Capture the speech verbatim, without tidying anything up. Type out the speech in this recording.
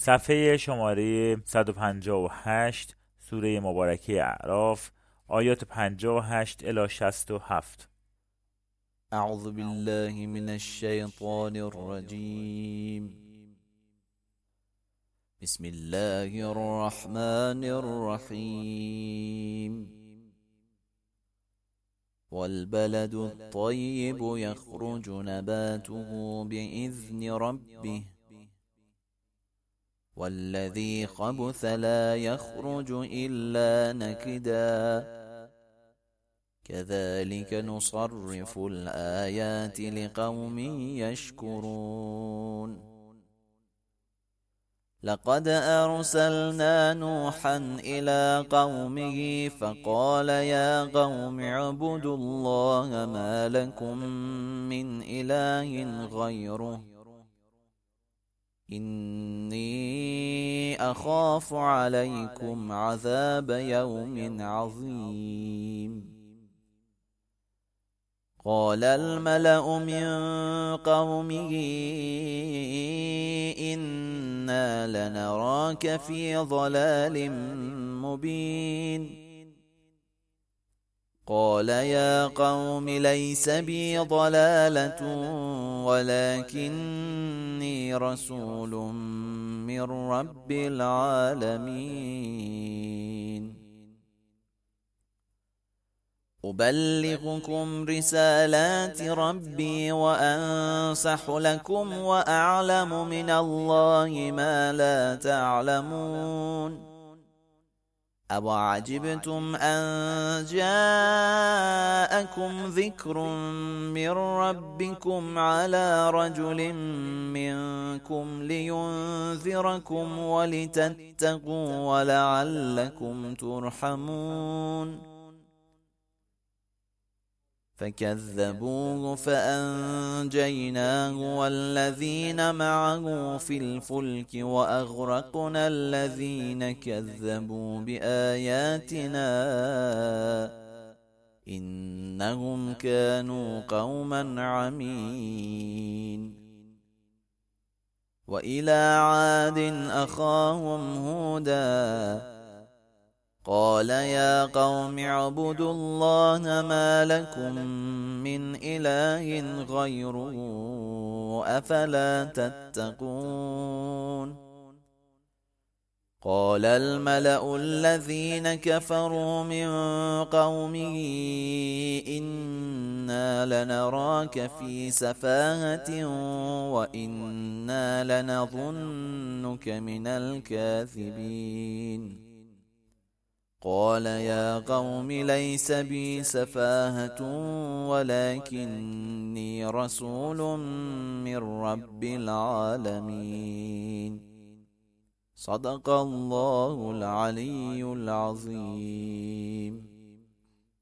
صفحه شماره صد و پنجاه و هشت، سوره مبارکه اعراف، آیات پنجاه و هشت الی شصت و هفت. اعوذ بالله من الشیطان الرجیم. بسم الله الرحمن الرحیم. والبلد الطيب يخرج نباته بإذن ربه والذي خبث لا يخرج إلا نكدا كذلك نصرف الآيات لقوم يشكرون. لقد أرسلنا نوحا إلى قومه فقال يا قوم اعبدوا الله ما لكم من إله غيره إني أخاف عليكم عذاب يوم عظيم. قال الملأ من قومه إنا لنراك في ضلال مبين. قال يا قوم ليس بي ضلالة ولكني رسول من رب العالمين. أبلغكم رسالات ربي وأنصح لكم وأعلم من الله ما لا تعلمون. أوعجبتم أن جاءكم ذكر من ربكم على رجل منكم لينذركم ولتتقوا ولعلكم ترحمون. فكذبوه فأنجيناه والذين معه في الفلك وأغرقنا الذين كذبوا بآياتنا إنهم كانوا قوما عمين. وإلى عاد أخاهم هودا قال يا قوم اعبدوا الله ما لكم من إله غيره أفلا تتقون. قال الملأ الذين كفروا من قومه إنا لنراك في سفاهة وإنا لنظنك من الكاذبين. قال يا قوم ليس بي سفاهة ولكني رسول من رب العالمين. صدق الله العلي العظيم.